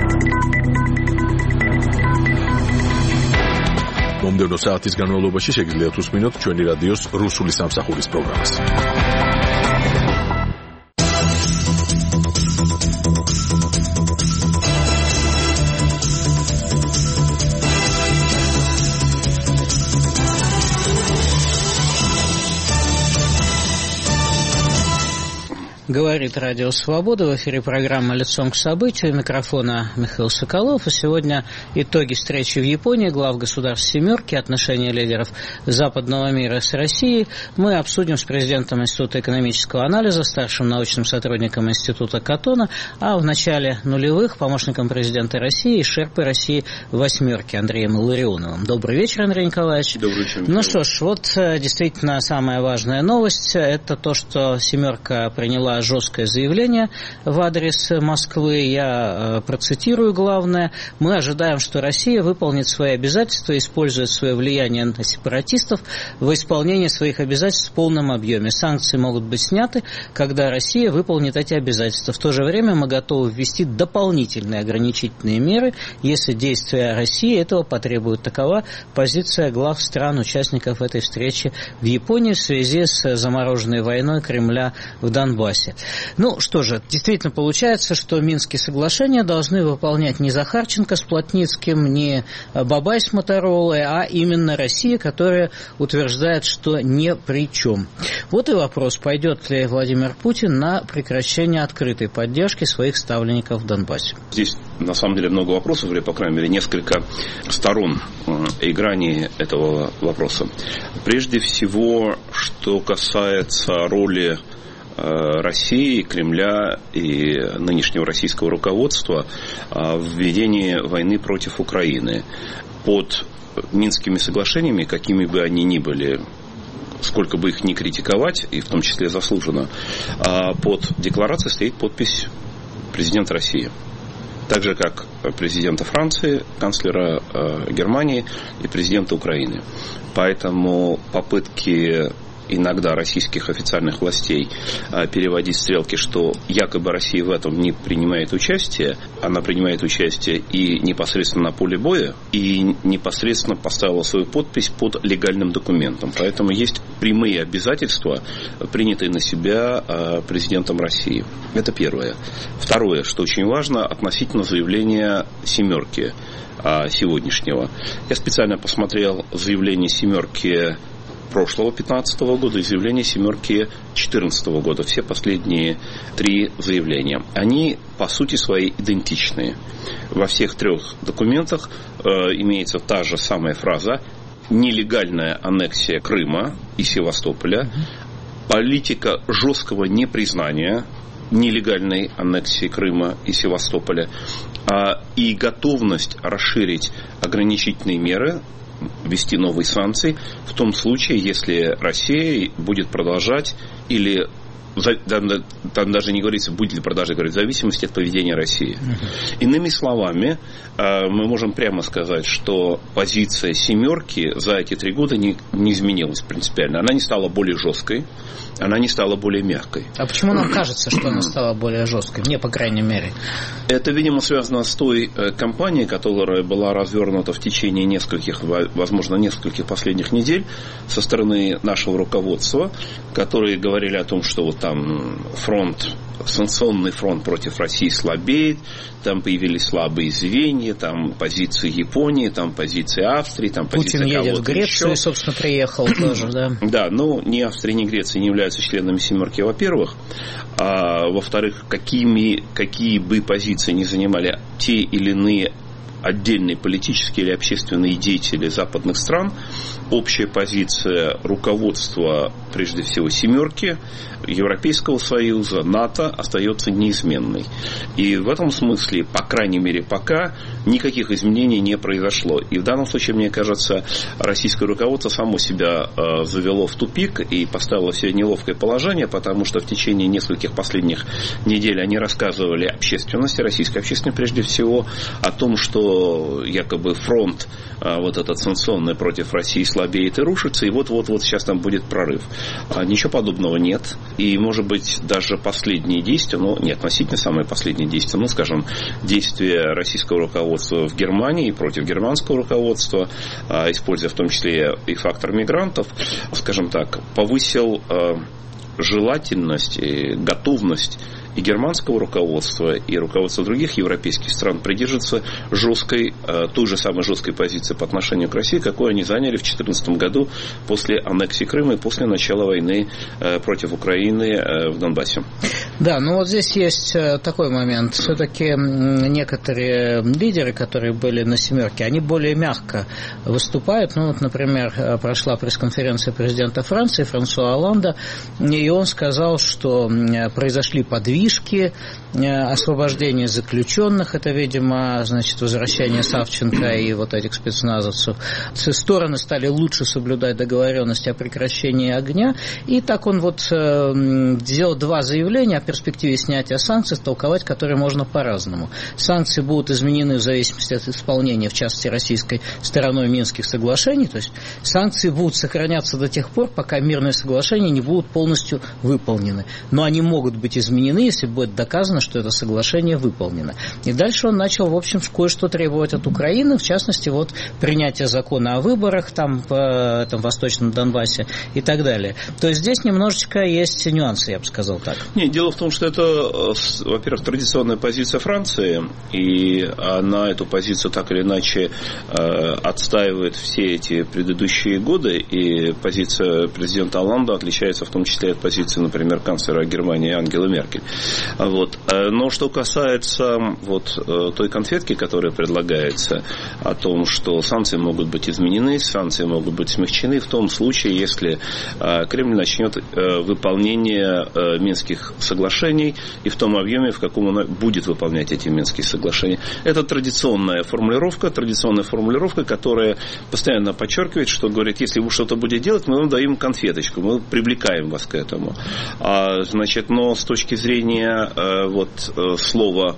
მომდევნო საათის განმავლობაში შეგიძლიათ უსმინოთ ჩვენი რადიოს რუსული სამსახურის პროგრამას. Говорит Радио Свобода. В эфире программа «Лицом к событию». У микрофона Михаил Соколов. И сегодня итоги встречи в Японии глав государств «семерки», отношения лидеров западного мира с Россией. Мы обсудим с президентом Института экономического анализа, старшим научным сотрудником Института Катона, а в начале нулевых помощником президента России и шерпой России «восьмерки» Андреем Илларионовым. Добрый вечер, Андрей Николаевич. Добрый вечер, Михаил. Ну что ж, вот действительно самая важная новость – это то, что «семерка» приняла жесткое заявление в адрес Москвы. Я процитирую главное. Мы ожидаем, что Россия выполнит свои обязательства и использует свое влияние на сепаратистов в исполнении своих обязательств в полном объеме. Санкции могут быть сняты, когда Россия выполнит эти обязательства. В то же время мы готовы ввести дополнительные ограничительные меры, если действия России этого потребуют. Такова позиция глав стран-участников этой встречи в Японии в связи с замороженной войной Кремля в Донбассе. Ну что же, действительно получается, что Минские соглашения должны выполнять не Захарченко с Плотницким, не Бабай с Моторолой, а именно Россия, которая утверждает, что ни при чем. Вот и вопрос, пойдет ли Владимир Путин на прекращение открытой поддержки своих ставленников в Донбассе. Здесь на самом деле много вопросов, или, по крайней мере, несколько сторон и граней этого вопроса. Прежде всего, что касается роли России, Кремля и нынешнего российского руководства в ведении войны против Украины. Под Минскими соглашениями, какими бы они ни были, сколько бы их ни критиковать, и в том числе заслуженно, под декларацией стоит подпись президента России. Так же, как президента Франции, канцлера Германии и президента Украины. Поэтому попытки иногда российских официальных властей переводить стрелки, что якобы Россия в этом не принимает участие. Она принимает участие и непосредственно на поле боя, и непосредственно поставила свою подпись под легальным документом. Поэтому есть прямые обязательства, принятые на себя президентом России. Это первое. Второе, что очень важно, относительно заявления «семерки» сегодняшнего. Я специально посмотрел заявление «семерки» прошлого 2015 года и заявление «семерки» 2014 года. Все последние три заявления. Они по сути своей идентичные. Во всех трех документах имеется та же самая фраза: нелегальная аннексия Крыма и Севастополя, политика жесткого непризнания нелегальной аннексии Крыма и Севастополя и готовность расширить ограничительные меры, ввести новые санкции в том случае, если Россия будет продолжать или там даже не говорится, будет ли продажа, говорит, в зависимости от поведения России. Иными словами, мы можем прямо сказать, что позиция «семерки» за эти 3 года не изменилась принципиально. Она не стала более жесткой, она не стала более мягкой. А почему нам кажется, что она стала более жесткой? Мне, по крайней мере. Это, видимо, связано с той кампанией, которая была развернута в течение нескольких последних недель со стороны нашего руководства, которые говорили о том, что вот там санкционный фронт против России слабеет, там появились слабые звенья, там позиции Японии, там позиции Австрии, там позиции кого-то еще. Путин едет в Грецию, собственно, приехал тоже, да? Да, но ни Австрия, ни Греция не являются членами «семерки», во-первых. А во-вторых, какие бы позиции ни занимали те или иные отдельные политические или общественные деятели западных стран, общая позиция руководства, прежде всего, «семерки», Европейского Союза, НАТО остается неизменной. И в этом смысле, по крайней мере, пока никаких изменений не произошло. И в данном случае, мне кажется, российское руководство само себя завело в тупик и поставило себе неловкое положение, потому что в течение нескольких последних недель они рассказывали общественности, российской общественности прежде всего, о том, что что якобы фронт вот этот санкционный против России слабеет и рушится, и вот сейчас там будет прорыв. Ничего подобного нет. И, может быть, даже последние действия, относительно самые последние действия, скажем, действия российского руководства в Германии против германского руководства, используя в том числе и фактор мигрантов, скажем так, повысил желательность и готовность и германского руководства, и руководства других европейских стран придерживаться той же самой жесткой позиции по отношению к России, какую они заняли в 2014 году после аннексии Крыма и после начала войны против Украины в Донбассе. Да, здесь есть такой момент. Все-таки некоторые лидеры, которые были на «семерке», они более мягко выступают. Например, прошла пресс-конференция президента Франции Франсуа Олланда, и он сказал, что произошли подвижки, освобождение заключенных, это, видимо, возвращение Савченко и этих спецназовцев. Стороны стали лучше соблюдать договоренности о прекращении огня, и так он сделал два заявления о перспективе снятия санкций, толковать которые можно по-разному. Санкции будут изменены в зависимости от исполнения, в частности, российской стороной Минских соглашений, то есть санкции будут сохраняться до тех пор, пока мирные соглашения не будут полностью выполнены. Но они могут быть изменены, если будет доказано, что это соглашение выполнено. И дальше он начал, в общем, кое-что требовать от Украины, в частности, принятие закона о выборах в этом Восточном Донбассе и так далее. То есть здесь немножечко есть нюансы, я бы сказал так. Нет, дело в том, что это, во-первых, традиционная позиция Франции, и она эту позицию так или иначе отстаивает все эти предыдущие годы, и позиция президента Олланда отличается в том числе от позиции, например, канцлера Германии Ангелы Меркель. Но что касается той конфетки, которая предлагается, о том, что санкции могут быть изменены, санкции могут быть смягчены в том случае, если Кремль начнет выполнение Минских соглашений и в том объеме, в каком он будет выполнять эти Минские соглашения. Это традиционная формулировка, которая постоянно подчеркивает, что говорит, если вы что-то будете делать, мы вам даем конфеточку, мы привлекаем вас к этому. Но с точки зрения слова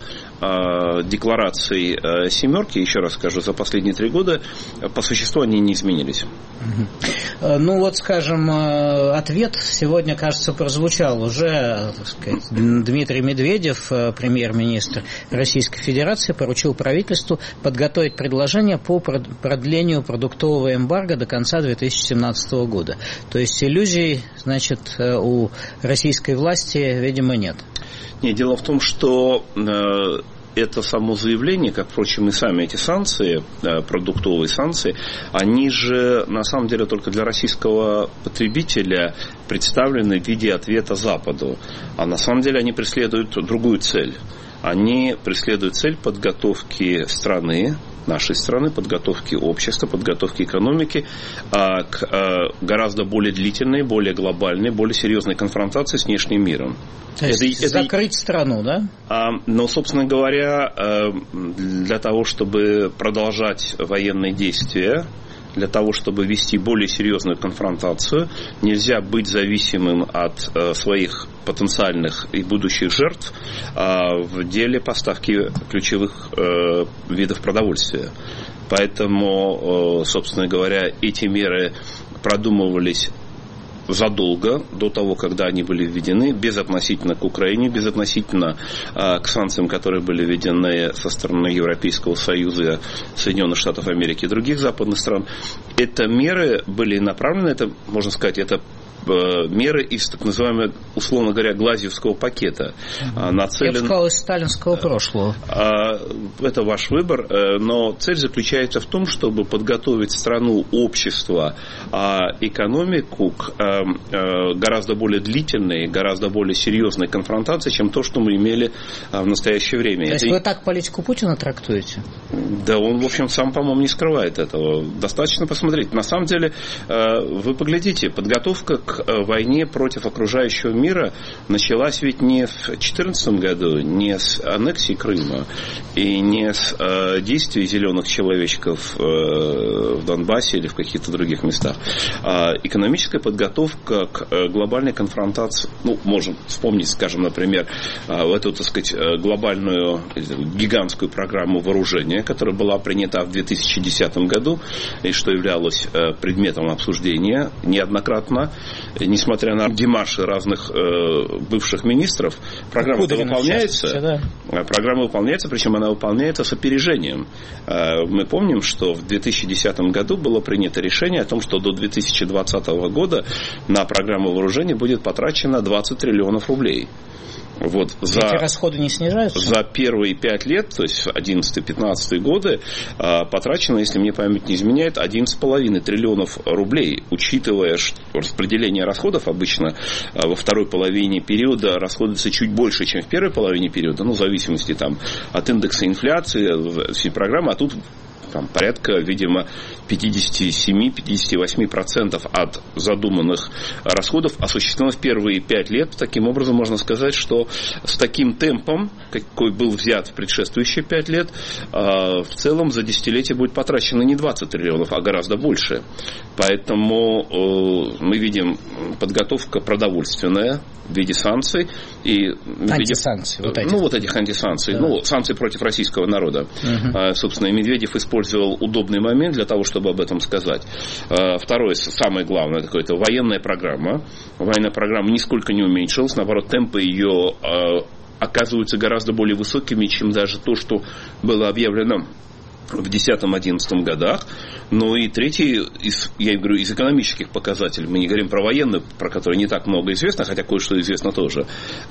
деклараций «семерки», еще раз скажу, за последние 3 года по существу они не изменились. Скажем, ответ сегодня, кажется, прозвучал уже. Дмитрий Медведев, премьер-министр Российской Федерации, поручил правительству подготовить предложение по продлению продуктового эмбарго до конца 2017 года. То есть иллюзий, у российской власти, видимо, нет. Нет, дело в том, что это само заявление, как, впрочем, и сами эти санкции, продуктовые санкции, они же, на самом деле, только для российского потребителя представлены в виде ответа Западу. А на самом деле они преследуют другую цель. Они преследуют цель подготовки страны, нашей страны, подготовки общества, подготовки экономики к гораздо более длительной, более глобальной, более серьезной конфронтации с внешним миром. То есть закрыть страну, да? Но, собственно говоря, для того, чтобы продолжать военные действия, для того, чтобы вести более серьезную конфронтацию, нельзя быть зависимым от своих потенциальных и будущих жертв в деле поставки ключевых видов продовольствия. Поэтому, собственно говоря, эти меры продумывались задолго до того, когда они были введены, безотносительно к Украине, безотносительно к санкциям, которые были введены со стороны Европейского Союза, Соединенных Штатов Америки и других западных стран. Это меры были направлены, это, можно сказать, это меры из так называемого, условно говоря, Глазьевского пакета. Я бы сказал, из сталинского прошлого. Это ваш выбор, но цель заключается в том, чтобы подготовить страну, общество, экономику к гораздо более длительной, гораздо более серьезной конфронтации, чем то, что мы имели в настоящее время. То есть вы так политику Путина трактуете? Да, он, в общем, сам, по-моему, не скрывает этого. Достаточно посмотреть. На самом деле, вы поглядите, подготовка к войне против окружающего мира началась ведь не в 2014 году, не с аннексии Крыма и не с действий зеленых человечков в Донбассе или в каких-то других местах. Экономическая подготовка к глобальной конфронтации, можем вспомнить, скажем, например, эту, так сказать, глобальную гигантскую программу вооружения, которая была принята в 2010 году и что являлось предметом обсуждения неоднократно, несмотря на демарши разных бывших министров, программа выполняется. Программа выполняется, причем она выполняется с опережением. Мы помним, что в 2010 году было принято решение о том, что до 2020 года на программу вооружения будет потрачено 20 триллионов рублей. Вот эти расходы не снижаются? За первые 5 лет, то есть 11-15 годы, потрачено, если мне память не изменяет, 11,5 триллионов рублей, учитывая, что распределение расходов обычно во второй половине периода расходуется чуть больше, чем в первой половине периода, в зависимости от индекса инфляции, всей программы, а тут порядка, видимо, 57-58% от задуманных расходов осуществлено в первые 5 лет. Таким образом, можно сказать, что с таким темпом, какой был взят в предшествующие 5 лет, в целом за десятилетие будет потрачено не 20 триллионов, а гораздо больше. Поэтому мы видим подготовка продовольственная в виде санкций. И антисанкций. Этих антисанкций. Да. Санкции против российского народа. Собственно, и Медведев использовал удобный момент для того, чтобы об этом сказать. Второе, самое главное, это военная программа. Военная программа нисколько не уменьшилась. Наоборот, темпы ее оказываются гораздо более высокими, чем даже то, что было объявлено в 2010-2011 годах. И третий, из экономических показателей, мы не говорим про военную, про которую не так много известно, хотя кое-что известно тоже,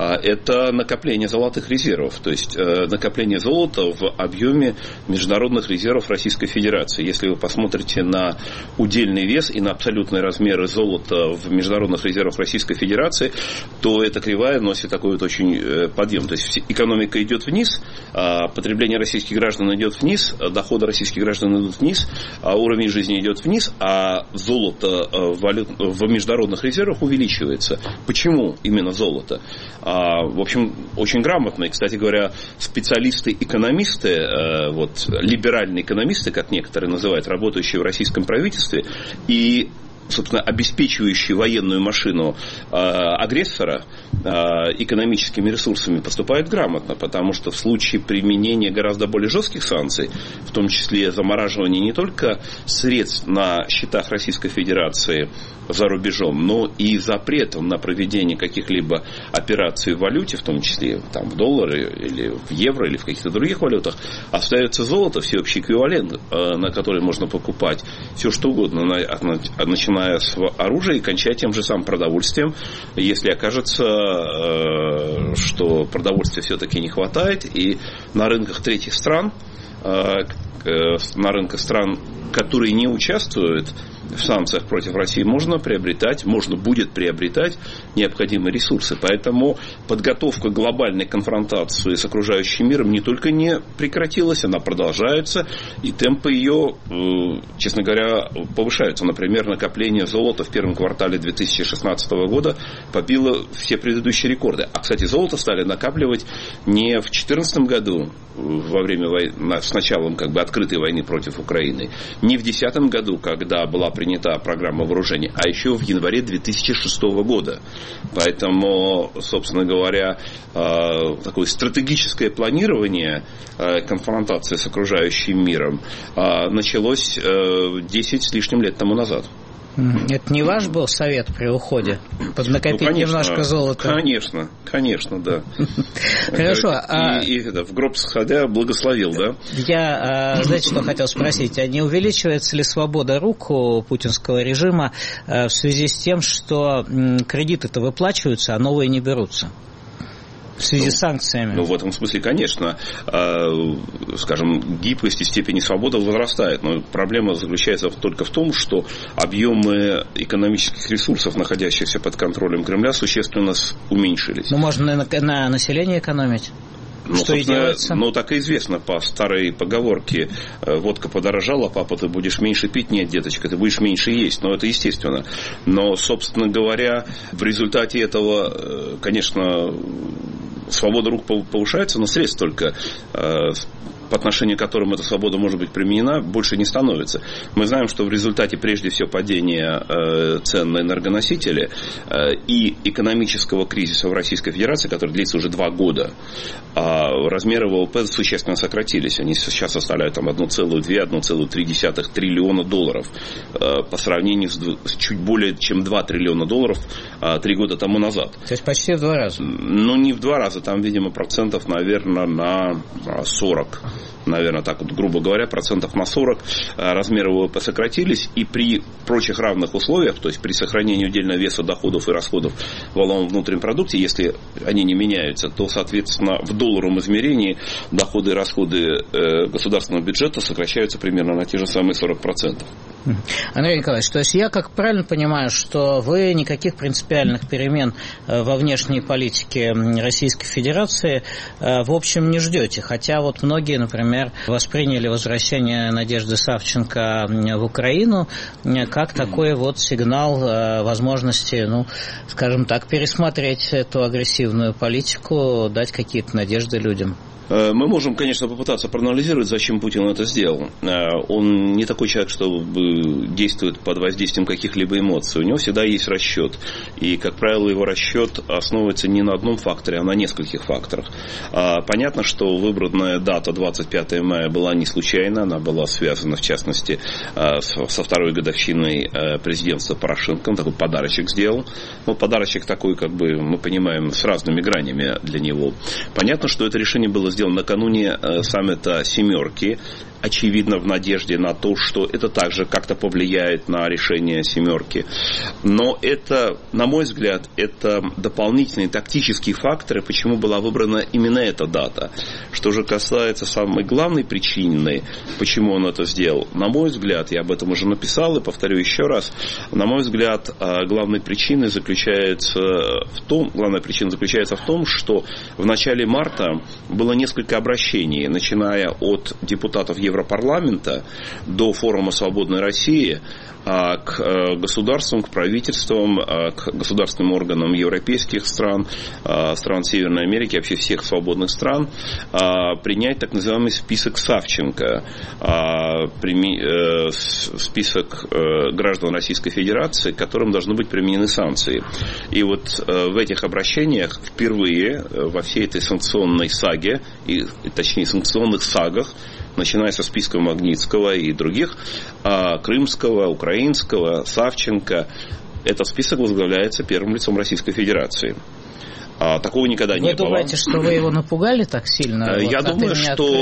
это накопление золотых резервов, то есть накопление золота в объеме международных резервов Российской Федерации. Если вы посмотрите на удельный вес и на абсолютные размеры золота в международных резервах Российской Федерации, то эта кривая носит такой очень подъем. То есть экономика идет вниз, потребление российских граждан идет вниз, доходы российских граждан идут вниз, уровень жизни идет вниз, а золото в международных резервах увеличивается. Почему именно золото? В общем, очень грамотно. И, кстати говоря, специалисты-экономисты, либеральные экономисты, как некоторые называют, работающие в российском правительстве, и собственно, обеспечивающие военную машину агрессора экономическими ресурсами, поступают грамотно, потому что в случае применения гораздо более жестких санкций, в том числе замораживания не только средств на счетах Российской Федерации за рубежом, но и запретом на проведение каких-либо операций в валюте, в том числе в доллары или в евро или в каких-то других валютах, остается золото, всеобщий эквивалент, на который можно покупать все что угодно, начиная с оружия и кончая тем же самым продовольствием, если окажется, что продовольствия все-таки не хватает, и на рынках третьих стран, на рынках стран, которые не участвуют в санкциях против России, можно будет приобретать необходимые ресурсы. Поэтому подготовка глобальной конфронтации с окружающим миром не только не прекратилась, она продолжается, и темпы ее, честно говоря, повышаются. Например, накопление золота в первом квартале 2016 года побило все предыдущие рекорды. А, кстати, золото стали накапливать не в 2014 году, во время войны, с началом открытой войны против Украины, не в 2010 году, когда была принята программа вооружения, а еще в январе 2006 года. Поэтому, собственно говоря, такое стратегическое планирование конфронтации с окружающим миром началось 10 с лишним лет тому назад. Это не ваш был совет при уходе? Поднакопить немножко золота? Конечно, да. Хорошо. И в гроб сходя благословил, да? Я, знаете, что хотел спросить? А не увеличивается ли свобода рук у путинского режима в связи с тем, что кредиты-то выплачиваются, а новые не берутся? В связи с санкциями. В этом смысле, конечно, скажем, гибкость и степень свободы возрастает. Но проблема заключается только в том, что объемы экономических ресурсов, находящихся под контролем Кремля, существенно уменьшились. Можно на население экономить? Что и делается? Ну, так и известно по старой поговорке: водка подорожала, папа, ты будешь меньше пить. Нет, деточка, ты будешь меньше есть. Но это естественно. Но, собственно говоря, в результате этого, конечно, свобода рук повышается, но средств только, по отношению к которым эта свобода может быть применена, больше не становится. Мы знаем, что в результате, прежде всего, падения цен на энергоносители и экономического кризиса в Российской Федерации, который длится уже 2 года, размеры ВВП существенно сократились. Они сейчас составляют там 1,2-1,3 триллиона долларов по сравнению с чуть более чем 2 триллиона долларов 3 года тому назад. То есть почти в 2 раза? Ну, не в 2 раза, там, видимо, процентов, наверное, на 40. Наверное, так вот, грубо говоря, процентов на 40 размеры ВВП сократились, и при прочих равных условиях, то есть при сохранении удельного веса доходов и расходов в валовом внутреннем продукте, если они не меняются, то, соответственно, в долларовом измерении доходы и расходы государственного бюджета сокращаются примерно на те же самые 40%. Андрей Николаевич, то есть я как правильно понимаю, что вы никаких принципиальных перемен во внешней политике Российской Федерации в общем не ждете, хотя вот многие, например, восприняли возвращение Надежды Савченко в Украину как такой вот сигнал возможности, ну, скажем так, пересмотреть эту агрессивную политику, дать какие-то надежды людям. Мы можем, конечно, попытаться проанализировать, зачем Путин это сделал. Он не такой человек, что действует под воздействием каких-либо эмоций. У него всегда есть расчет. И, как правило, его расчет основывается не на одном факторе, а на нескольких факторах. Понятно, что выбранная дата 25 мая была не случайна. Она была связана, в частности, со второй годовщиной президентства Порошенко. Он такой подарочек сделал. Но подарочек такой, как бы, мы понимаем, с разными гранями для него. Понятно, что это решение было сделано накануне саммита «семерки», очевидно, в надежде на то, что это также как-то повлияет на решение «семерки». Но это, на мой взгляд, это дополнительные тактические факторы, почему была выбрана именно эта дата. Что же касается самой главной причины, почему он это сделал, на мой взгляд, я об этом уже написал и повторю еще раз, на мой взгляд, главная причина заключается в том, что в начале марта было несколько обращений, начиная от депутатов Европарламента до форума «Свободной России», к государствам, к правительствам, к государственным органам европейских стран, стран Северной Америки, вообще всех свободных стран, принять так называемый список Савченко, список граждан Российской Федерации, к которым должны быть применены санкции. И вот в этих обращениях впервые во всей этой санкционной саге, точнее санкционных сагах, начиная со списка Магнитского и других, Крымского, Украинского, Савченко, этот список возглавляется первым лицом Российской Федерации. Такого никогда не было. Вы думаете, что вы его напугали так сильно? Я думаю,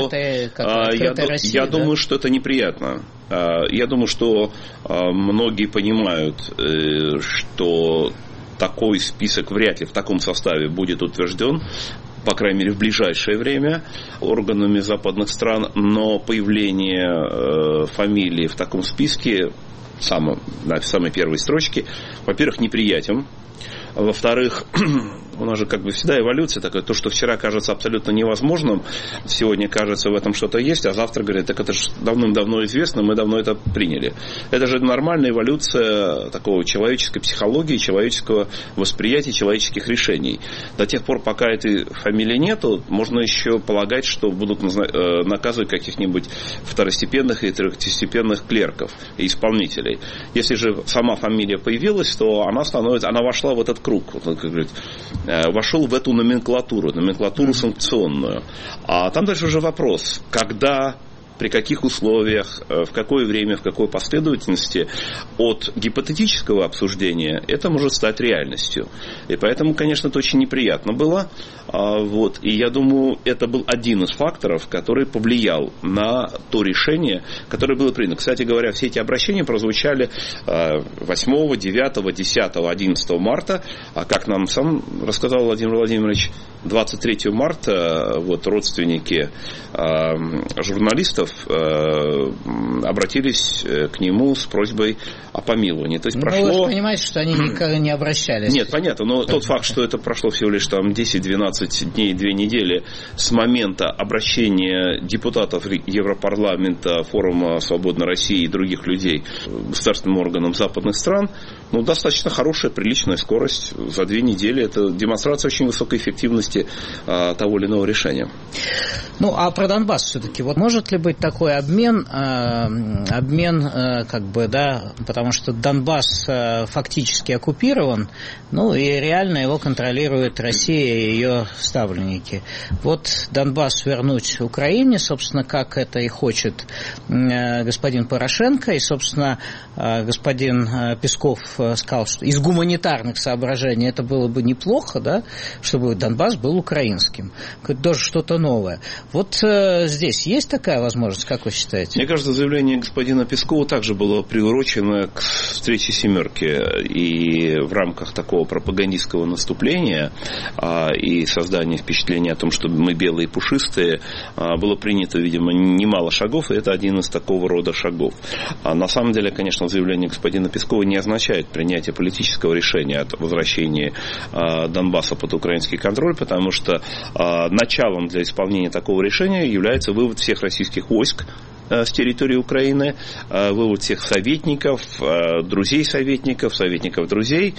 что это неприятно. Я думаю, что многие понимают, что такой список вряд ли в таком составе будет утвержден, по крайней мере, в ближайшее время органами западных стран, но появление фамилии в таком списке на самой первой строчке, во-первых, неприятен. Во-вторых, у нас же как бы всегда эволюция такая, то, что вчера кажется абсолютно невозможным, сегодня кажется в этом что-то есть, а завтра говорят, так это же давным-давно известно, мы давно это приняли. Это же нормальная эволюция такого человеческой психологии, человеческого восприятия, человеческих решений. До тех пор, пока этой фамилии нету, можно еще полагать, что будут наказывать каких-нибудь второстепенных и третьестепенных клерков и исполнителей. Если же сама фамилия появилась, то она вошла в этот круг, как говорит, вошел в эту номенклатуру санкционную. А там дальше уже вопрос, когда, при каких условиях, в какое время, в какой последовательности от гипотетического обсуждения это может стать реальностью. И поэтому, конечно, это очень неприятно было. И я думаю, это был один из факторов, который повлиял на то решение, которое было принято. Кстати говоря, все эти обращения прозвучали 8, 9, 10, 11 марта. А как нам сам рассказал Владимир Владимирович, 23 марта родственники журналистов депутатов обратились к нему с просьбой о помиловании. То есть прошло... Вы же понимаете, что они никогда не обращались. Нет, понятно, но тот факт, что это прошло всего лишь 10-12 дней, 2 недели с момента обращения депутатов Европарламента, Форума Свободной России и других людей государственным органам западных стран, достаточно хорошая, приличная скорость. За 2 недели это демонстрация очень высокой эффективности того или иного решения. А про Донбасс все-таки. Может ли быть такой обмен, потому что Донбасс фактически оккупирован, и реально его контролирует Россия и ее ставленники. Донбасс вернуть Украине, собственно, как это и хочет господин Порошенко, и, собственно, господин Песков сказал, что из гуманитарных соображений это было бы неплохо, да, чтобы Донбасс был украинским. Это тоже что-то новое. Здесь есть такая возможность, как вы считаете? Мне кажется, заявление господина Пескова также было приурочено к встрече «семерки», и в рамках такого пропагандистского наступления и создания впечатления о том, что мы белые и пушистые, было принято, видимо, немало шагов, и это один из такого рода шагов. На самом деле, конечно, заявление господина Пескова не означает принятие политического решения от возвращения Донбасса под украинский контроль, потому что началом для исполнения такого решения является вывод всех российских войск с территории Украины, вывод всех советников, друзей советников, советников друзей,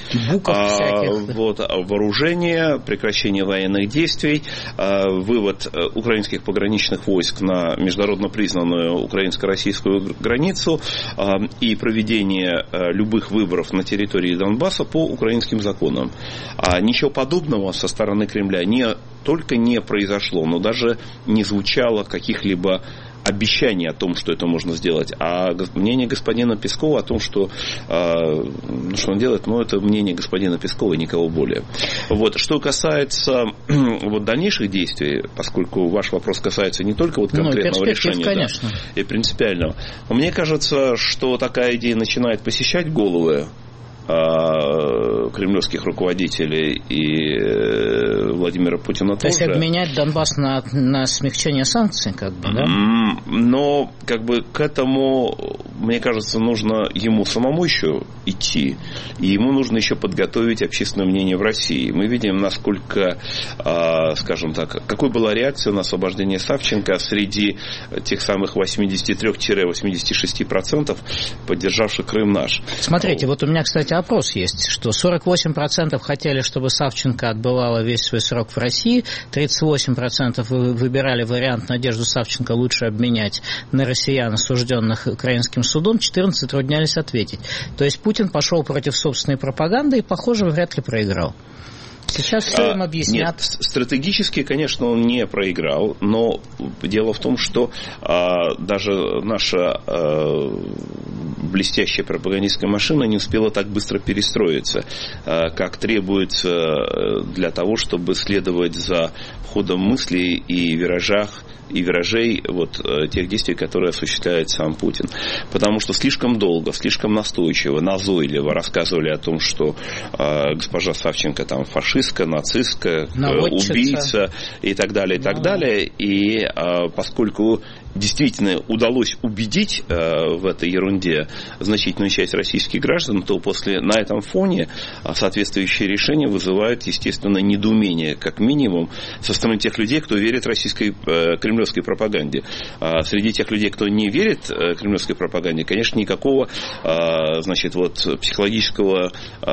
вооружение, прекращение военных действий, вывод украинских пограничных войск на международно признанную украинско-российскую границу и проведение любых выборов на территории Донбасса по украинским законам. Ничего подобного со стороны Кремля не только не произошло, но даже не звучало каких-либо обещание о том, что это можно сделать. А мнение господина Пескова о том, что он делает, это мнение господина Пескова и никого более. Что касается дальнейших действий, поскольку ваш вопрос касается не только конкретного решения, и принципиального, мне кажется, что такая идея начинает посещать головы кремлевских руководителей и Владимира Путина тоже. То есть обменять Донбасс на смягчение санкций, да? Но, к этому, мне кажется, нужно ему самому еще идти, и ему нужно еще подготовить общественное мнение в России. Мы видим, насколько, скажем так, какой была реакция на освобождение Савченко среди тех самых 83-86%, поддержавших Крым наш. Смотрите, у меня, кстати, опрос есть, что 48% хотели, чтобы Савченко отбывала весь свой срок в России, 38% выбирали вариант Надежду Савченко лучше обменять на россиян, осужденных украинским судом, 14% затруднялись ответить. То есть Путин пошел против собственной пропаганды и, похоже, вряд ли проиграл. Сейчас все им объяснят. Нет, стратегически, конечно, он не проиграл, но дело в том, что даже наша блестящая пропагандистская машина не успела так быстро перестроиться, как требуется для того, чтобы следовать за ходом мыслей и виражей тех действий, которые осуществляет сам Путин. Потому что слишком долго, слишком настойчиво, назойливо рассказывали о том, что госпожа Савченко фашистка, нацистка, убийца и так далее, и так далее. И поскольку действительно удалось убедить в этой ерунде значительную часть российских граждан, то на этом фоне соответствующие решения вызывают, естественно, недоумение, как минимум, со стороны тех людей, кто верит российской кремлевской пропаганде. Среди тех людей, кто не верит кремлевской пропаганде, конечно, никакого психологического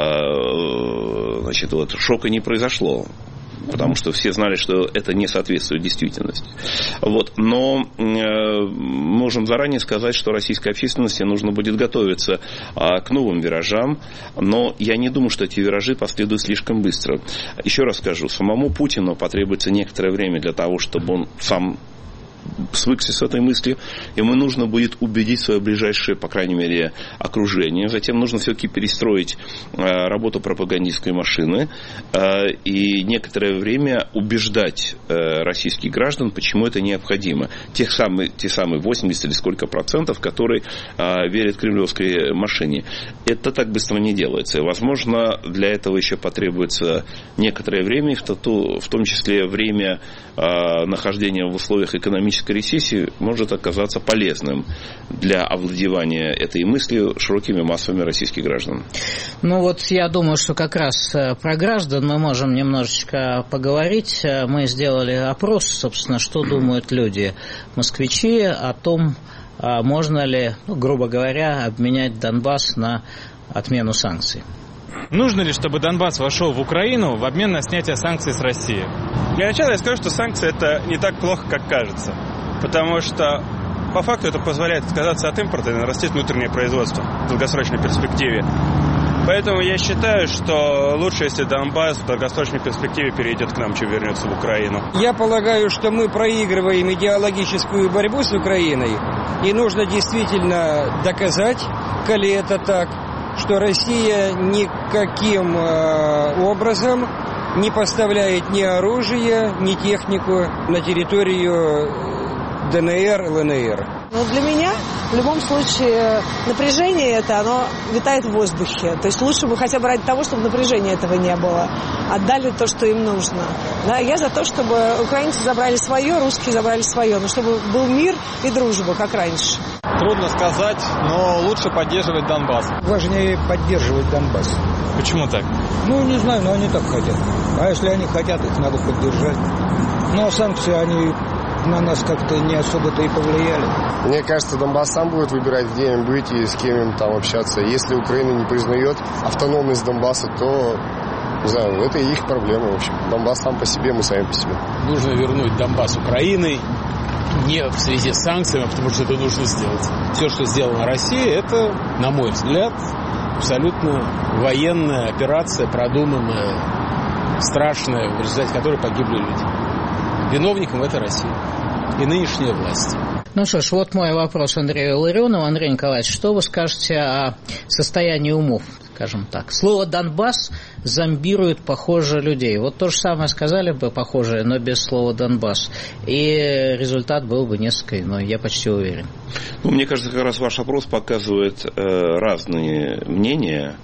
шока не произошло. Потому что все знали, что это не соответствует действительности. Но мы можем заранее сказать, что российской общественности нужно будет готовиться к новым виражам, но я не думаю, что эти виражи последуют слишком быстро. Еще раз скажу, самому Путину потребуется некоторое время для того, чтобы он сам свыкся с этой мыслью, ему нужно будет убедить свое ближайшее, по крайней мере, окружение. Затем нужно все-таки перестроить работу пропагандистской машины и некоторое время убеждать российских граждан, почему это необходимо. Те самые 80 или сколько процентов, которые верят кремлевской машине. Это так быстро не делается. Возможно, для этого еще потребуется некоторое время, в том числе время нахождения в условиях экономической экономической рецессии может оказаться полезным для овладевания этой мыслью широкими массами российских граждан. Ну вот я думаю, что как раз про граждан мы можем немножечко поговорить. Мы сделали опрос, собственно, что думают люди, москвичи, о том, можно ли, грубо говоря, обменять Донбасс на отмену санкций. Нужно ли, чтобы Донбасс вошел в Украину в обмен на снятие санкций с России? Для начала я скажу, что санкции – это не так плохо, как кажется. Потому что, по факту, это позволяет отказаться от импорта и нарастить внутреннее производство в долгосрочной перспективе. Поэтому я считаю, что лучше, если Донбасс в долгосрочной перспективе перейдет к нам, чем вернется в Украину. Я полагаю, что мы проигрываем идеологическую борьбу с Украиной. И нужно действительно доказать, коли это так, что Россия никаким образом не поставляет ни оружие, ни технику на территорию ДНР, ЛНР. Но для меня, в любом случае, напряжение это, оно витает в воздухе. То есть лучше бы хотя бы ради того, чтобы напряжения этого не было. Отдали то, что им нужно. Да, я за то, чтобы украинцы забрали свое, русские забрали свое. Но чтобы был мир и дружба, как раньше. Трудно сказать, но лучше поддерживать Донбасс. Важнее поддерживать Донбасс. Почему так? Не знаю, но они так хотят. А если они хотят, их надо поддержать. Но санкции, они на нас как-то не особо-то и повлияли. Мне кажется, Донбасс сам будет выбирать, где им быть и с кем им там общаться. Если Украина не признает автономность Донбасса, то, не знаю, это их проблема, в общем. Донбасс сам по себе, мы сами по себе. Нужно вернуть Донбасс Украиной, не в связи с санкциями, потому что это нужно сделать. Все, что сделано Россией, это, на мой взгляд, абсолютно военная операция, продуманная, страшная, в результате которой погибли люди. Виновником это Россия и нынешняя власть. Ну что ж, вот мой вопрос Андрею Ларионову. Андрей Николаевич, что вы скажете о состоянии умов, скажем так? Слово «Донбасс» зомбирует, похоже, людей. Вот то же самое сказали бы, похожее, но без слова «Донбасс». И результат был бы несколько иной, я почти уверен. Мне кажется, как раз ваш опрос показывает разные мнения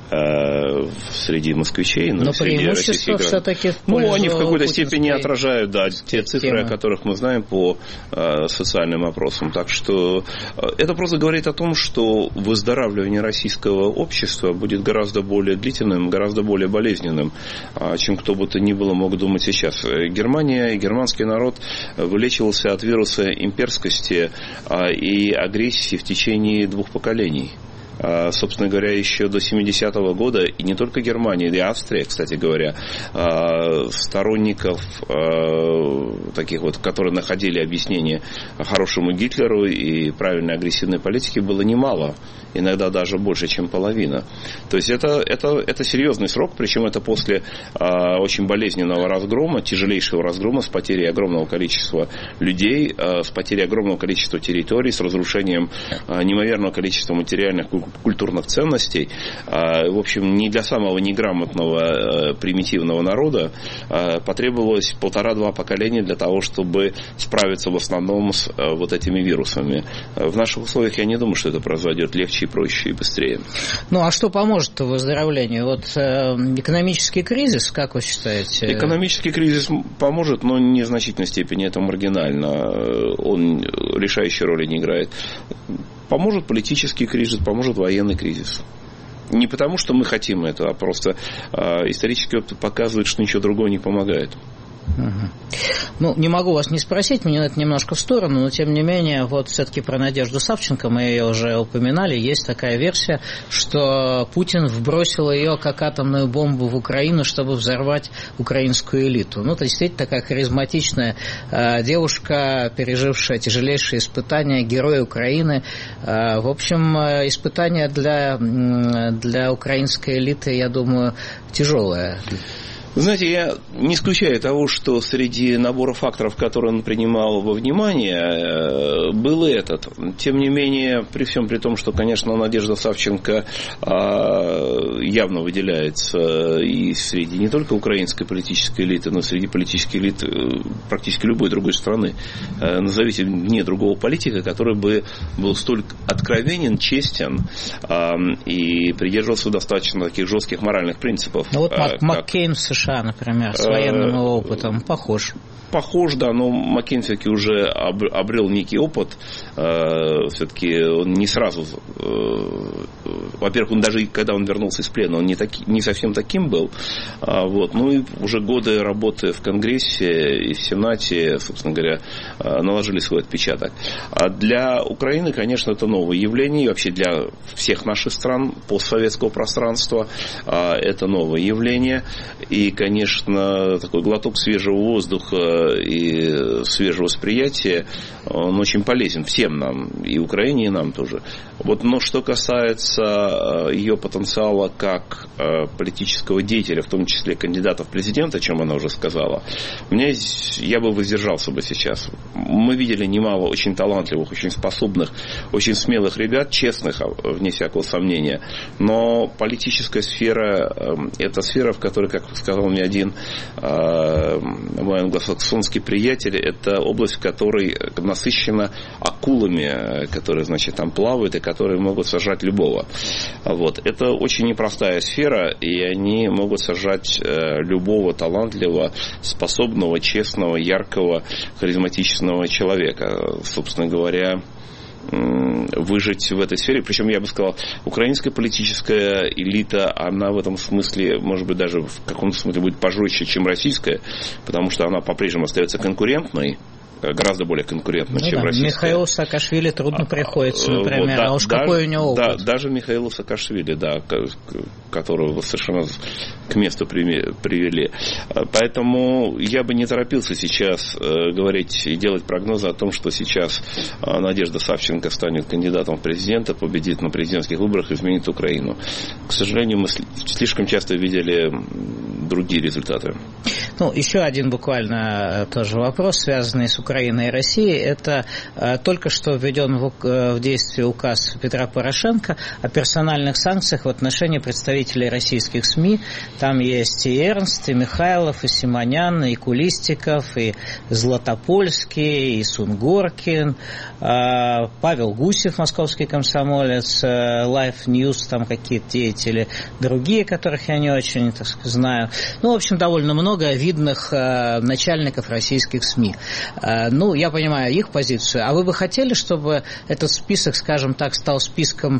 среди москвичей, но среди российских граждан. Они в какой-то степени отражают, те цифры, о которых мы знаем по социальным опросам. Так что это просто говорит о том, что выздоравливание российского общества будет гораздо более длительным, гораздо более болезненным, чем кто бы то ни было мог думать сейчас. Германия и германский народ вылечивался от вируса имперскости и агрессии в течение 2 поколений. Собственно говоря, еще до 70-го года, и не только Германия, и Австрия, кстати говоря, сторонников таких вот, которые находили объяснение хорошему Гитлеру и правильной агрессивной политике, было немало, иногда даже больше, чем половина. То есть это серьезный срок, причем это после очень болезненного разгрома, тяжелейшего разгрома с потерей огромного количества людей, с потерей огромного количества территорий, с разрушением неимоверного количества материальных культурных ценностей. В общем, не для самого неграмотного примитивного народа потребовалось 1,5-2 поколения для того, чтобы справиться в основном с вот этими вирусами. В наших условиях я не думаю, что это произойдет легче и проще и быстрее. Ну, а что поможет выздоровлению? Вот экономический кризис, как вы считаете? Экономический кризис поможет, но не в значительной степени, это маргинально. Он решающей роли не играет. Поможет политический кризис, поможет военный кризис. Не потому, что мы хотим этого, а просто исторический опыт показывает, что ничего другого не помогает. Ну, не могу вас не спросить, мне это немножко в сторону, но тем не менее, вот все-таки про Надежду Савченко, мы ее уже упоминали, есть такая версия, что Путин вбросил ее как атомную бомбу в Украину, чтобы взорвать украинскую элиту. Ну, это действительно такая харизматичная девушка, пережившая тяжелейшие испытания, герой Украины. В общем, испытания для украинской элиты, я думаю, тяжелое. Вы знаете, я не исключаю того, что среди набора факторов, которые он принимал во внимание, был и этот. Тем не менее, при всем при том, что, конечно, Надежда Савченко явно выделяется и среди не только украинской политической элиты, но и среди политических элит практически любой другой страны. Назовите мне другого политика, который бы был столь откровенен, честен и придерживался достаточно таких жестких моральных принципов. Ну вот Маккейн в США США, например, с военным опытом, похож. Похож, да, но Маккейн все-таки уже обрел некий опыт. Все-таки он не сразу... Во-первых, он даже когда он вернулся из плена, он не совсем таким был. Вот. Ну и уже годы работы в Конгрессе и в Сенате, собственно говоря, наложили свой отпечаток. А для Украины, конечно, это новое явление. И вообще для всех наших стран постсоветского пространства это новое явление. И, конечно, такой глоток свежего воздуха и свежего восприятия, он очень полезен всем нам, и Украине, и нам тоже. Вот, но что касается ее потенциала как политического деятеля, в том числе кандидата в президенты, о чем она уже сказала, я бы воздержался бы сейчас. Мы видели немало очень талантливых, очень способных, очень смелых ребят, честных, вне всякого сомнения, но политическая сфера – это сфера, в которой, как сказал мне один мой англосаксонский приятель, это область, в которой насыщена акулами, которые, значит, там плавают и которые могут сожрать любого. Вот. Это очень непростая сфера, и они могут сожрать любого талантливого, способного, честного, яркого, харизматичного человека. Собственно говоря, выжить в этой сфере. Причем, я бы сказал, украинская политическая элита, она в этом смысле, может быть, даже в каком-то смысле будет пожестче, чем российская, потому что она по-прежнему остается конкурентной, гораздо более конкурентной, чем российская. Михаилу Саакашвили трудно приходится, например, вот, уж какой у него опыт. Даже Михаилу Саакашвили, да, которого совершенно к месту привели. Поэтому я бы не торопился сейчас говорить и делать прогнозы о том, что сейчас Надежда Савченко станет кандидатом в президента, победит на президентских выборах и изменит Украину. К сожалению, мы слишком часто видели другие результаты. Ну, еще один буквально тоже вопрос, связанный с Украиной и Россией. Это только что введен в действие указ Петра Порошенко о персональных санкциях в отношении представителей российских СМИ. Там есть и Эрнст, и Михайлов, и Симонян, и Кулистиков, и Златопольский, и Сунгоркин, Павел Гусев, московский комсомолец, Life News, там какие-то деятели другие, которых я не очень, так сказать, знаю. Ну, в общем, довольно много видных начальников российских СМИ. Ну, я понимаю их позицию. А вы бы хотели, чтобы этот список, скажем так, стал списком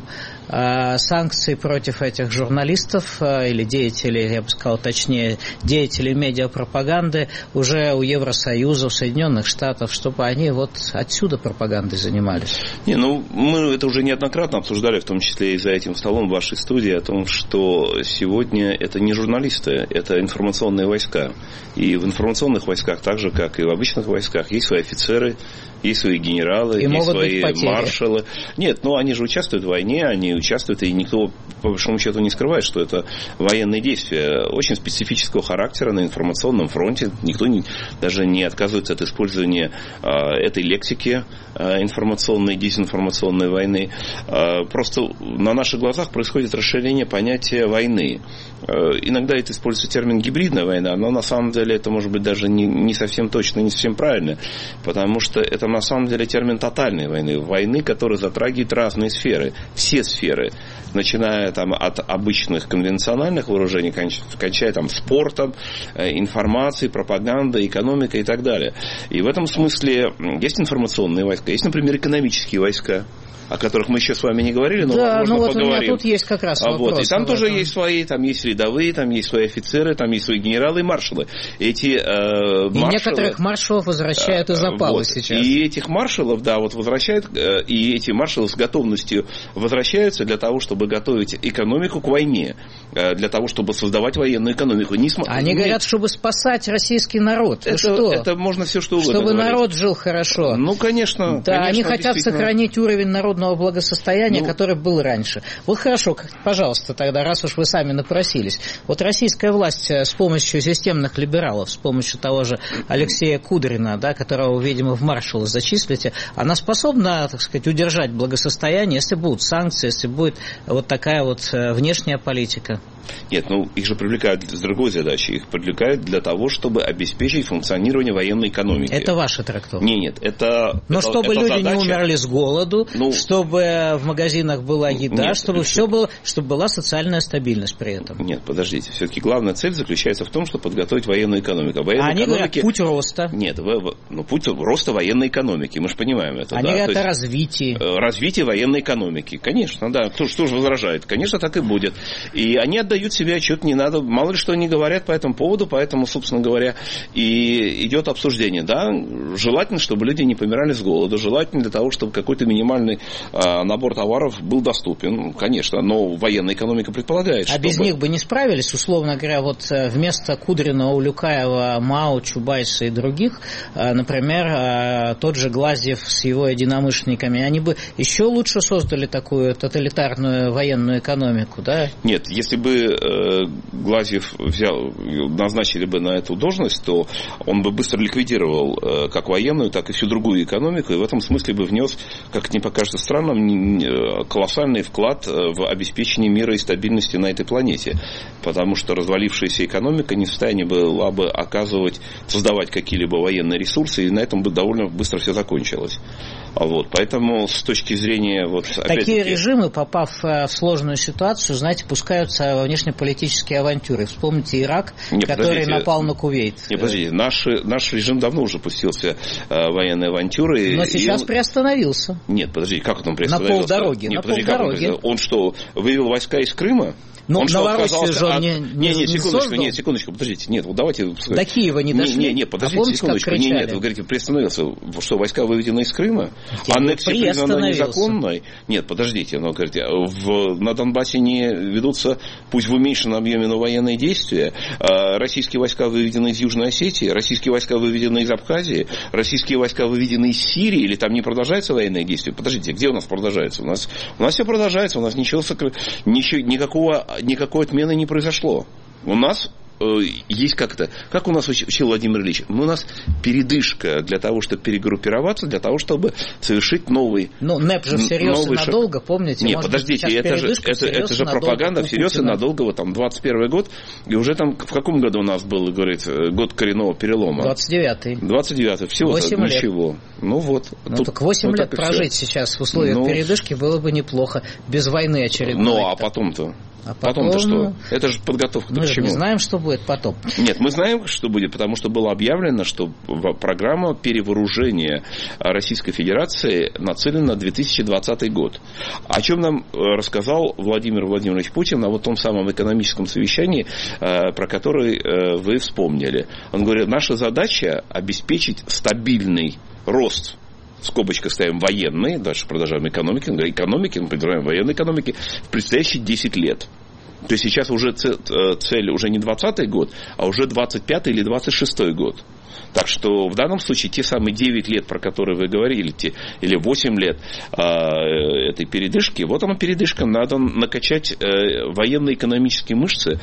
санкций против этих журналистов или деятелей, я бы сказал, точнее, деятелей медиапропаганды уже у Евросоюза, у Соединенных Штатов, чтобы они вот отсюда пропагандой занимались? Не, ну, мы это уже неоднократно обсуждали, в том числе и за этим столом в вашей студии, о том, что сегодня это не журналисты, это информационные войска. И в информационных войсках, так же, как и в обычных войсках, есть свои офицеры, есть свои генералы, и есть свои маршалы. Нет, ну они же участвуют в войне, они участвуют, и никто, по большому счету, не скрывает, что это военные действия очень специфического характера на информационном фронте. Никто даже не отказывается от использования этой лексики информационной, дезинформационной войны. Просто на наших глазах происходит расширение понятия войны. Иногда это используется термин «гибридная война», но на самом деле это может быть даже не совсем точно, не совсем правильно, потому что это на самом деле термин тотальной войны, которая затрагивает разные сферы, все сферы, начиная там от обычных конвенциональных вооружений, кончая там спортом, информацией, пропагандой, экономикой и так далее. И в этом смысле есть информационные войска, есть, например, экономические войска, о которых мы еще с вами не говорили, но да, возможно, ну вот поговорим. У меня тут есть как раз вопрос. Вот. И там тоже есть свои, там есть рядовые, там есть свои офицеры, там есть свои генералы и маршалы. Эти маршалы... И некоторых маршалов возвращают из запала вот. сейчас. И этих маршалов, да, вот возвращают, и эти маршалы с готовностью возвращаются для того, чтобы готовить экономику к войне, для того, чтобы создавать военную экономику. Они говорят, чтобы спасать российский народ. Это можно все что угодно чтобы говорить. Народ жил хорошо. Ну, конечно. Да, конечно, они хотят сохранить уровень народного благосостояния, Ну, который был раньше. Вот хорошо, пожалуйста, тогда, раз уж вы сами напросились. Вот российская власть с помощью системных либералов, с помощью того же Алексея Кудрина, да, которого, видимо, в маршалы зачислите, она способна, так сказать, удержать благосостояние, если будут санкции, если будет вот такая вот внешняя политика? Нет, ну их же привлекают с другой задачей. Их привлекают для того, чтобы обеспечить функционирование военной экономики. Это ваша трактовка? Нет, это... Но это, чтобы это люди задача... не умерли с голоду, чтобы в магазинах была еда, чтобы все было, чтобы была социальная стабильность при этом. Нет, подождите. Все-таки главная цель заключается в том, чтобы подготовить военную экономику. Они говорят, путь роста. Нет, путь роста военной экономики. Мы же понимаем это. Они говорят о развитии. Развитие военной экономики. Конечно, да. Что же возражает? Конечно, так и будет. И они отдают себе отчет, не надо. Мало ли что они говорят по этому поводу, поэтому, собственно говоря, и идет обсуждение. Да, желательно, чтобы люди не помирали с голоду. Желательно для того, чтобы какой-то минимальный набор товаров был доступен. Конечно, но военная экономика предполагает, А без них бы не справились, условно говоря, вот вместо Кудрина, Улюкаева, Мао, Чубайса и других, например, тот же Глазьев с его единомышленниками, они бы еще лучше создали такую тоталитарную военную экономику, да? Нет, если бы Глазьев назначили бы на эту должность, то он бы быстро ликвидировал как военную, так и всю другую экономику, и в этом смысле бы внес, как не покажется странным, колоссальный вклад в обеспечение мира и стабильности на этой планете. Потому что развалившаяся экономика не в состоянии была бы создавать какие-либо военные ресурсы, и на этом бы довольно быстро все закончилось. Поэтому с точки зрения... Такие режимы, попав в сложную ситуацию, знаете, пускаются во внешнеполитические авантюры. Вспомните Ирак, который напал на Кувейт. Не, подождите, наш режим давно уже пустился в военные авантюры. Но сейчас приостановился. Нет, подождите, как он приостановился? На полдороги. Он что, вывел войска из Крыма? Но Новороссию же он не создал? Нет, секундочку, подождите. Нет, давайте... До Киева не дошли? Нет, подождите, секундочку. Нет, вы говорите, приостановился. Что, войска выведены из Крыма? Аннексия признана незаконной? Нет, подождите. Но, говорите, на Донбассе не ведутся, пусть в уменьшенном объеме, но военные действия. Российские войска выведены из Южной Осетии, российские войска выведены из Абхазии, российские войска выведены из Сирии, или там не продолжается военные действия? Подождите, где у нас продолжается? У нас все продолжается, у нас никакой отмены не произошло. У нас есть как-то, как у нас учил Владимир Ильич, у нас передышка для того, чтобы перегруппироваться, для того, чтобы совершить новый... Ну, НЭП же всерьез и надолго, помните? Нет, подождите, это же пропаганда всерьез и надолго, там, 21 год, и уже там, в каком году у нас был, говорит, год коренного перелома? 29-й, всего 8 лет. Ничего. Так 8 лет прожить сейчас в условиях передышки было бы неплохо, без войны очередной. А потом-то? Потом-то что? Это же подготовка к чему? Мы же не знаем, что будет потом. Нет, мы знаем, что будет, потому что было объявлено, что программа перевооружения Российской Федерации нацелена на 2020 год. О чем нам рассказал Владимир Владимирович Путин на том самом экономическом совещании, про который вы вспомнили. Он говорит, наша задача обеспечить стабильный рост, в скобочках ставим военные, дальше продолжаем экономики, мы продолжаем военной экономики в предстоящие 10 лет. То есть сейчас уже цель уже не 20-й год, а уже 25-й или 26-й год. Так что в данном случае те самые 9 лет, про которые вы говорили, или 8 лет этой передышки, вот она передышка, надо накачать военно-экономические мышцы,